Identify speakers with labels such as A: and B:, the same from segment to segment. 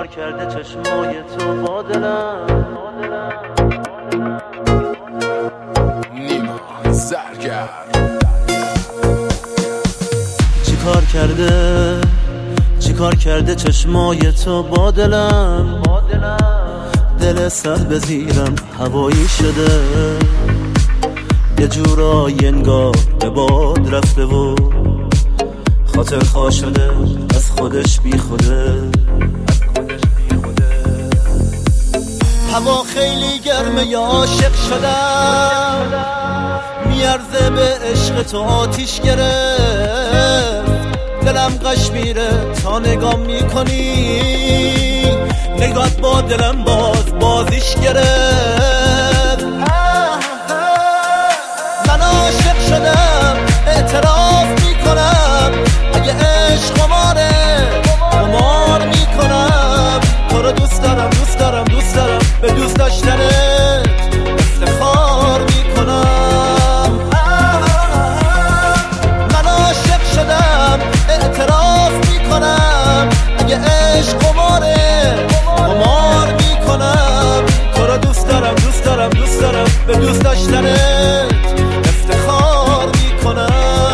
A: کرده چشمای تو با دلم.
B: نیما زرگر
A: چیکار کرده چشمای تو با دلم. دل سر به زیرم هوایی شده، یه جورایی انگار به باد رفته و خاطر خواه شده از خودش بی خوده. هوا خیلی گرمه یا عاشق شدم، میارزه به عشق تو آتیش گرفت. دلم قش میره تا نگام میکنی، نگات با دلم بازیش گرفت. من عاشق شدم اعتراف میکنم، اگه عشق قمار میکنم. تو رو دوست دارم به دوست داشتنت افتخار میکنم. من عاشق شدم اعتراف میکنم، اگه عشق قمار میکنم. تو رو دوست دارم به دوست داشتنت افتخار میکنم.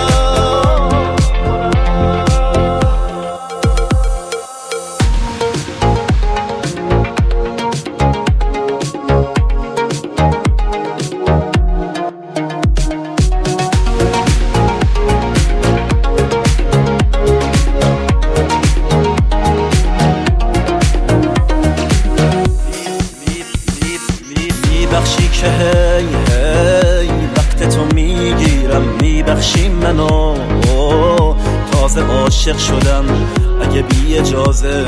A: میبخشی که هی وقت تو میگیرم، میبخشی منو تازه عاشق شدم. اگه بی اجازه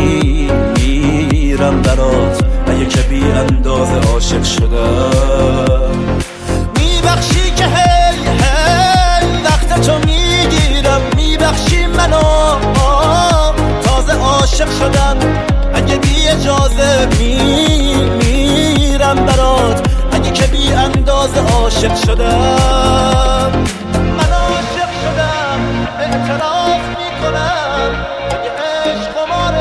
A: میرم برات، اگه که بی اندازه عاشق شدم. میبخشی که هی وقت تو میگیرم، میبخشی منو تازه عاشق شدم. اگه بی اجازه میرم برات، اگه که بی اندازه عاشق شدم. من عاشق شدم اعتراف میکنم، اگه عشق قمار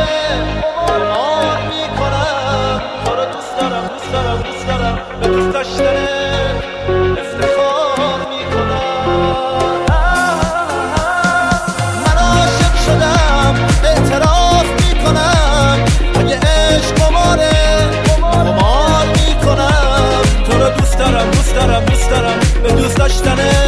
A: میکنم. تو رو دوست دارم به دوست داشتنت افتخار میکنم. من عاشق شدم اعتراف میکنم، اگه عشق قمار میکنم. تو رو دوست دارم به دوست داشتنت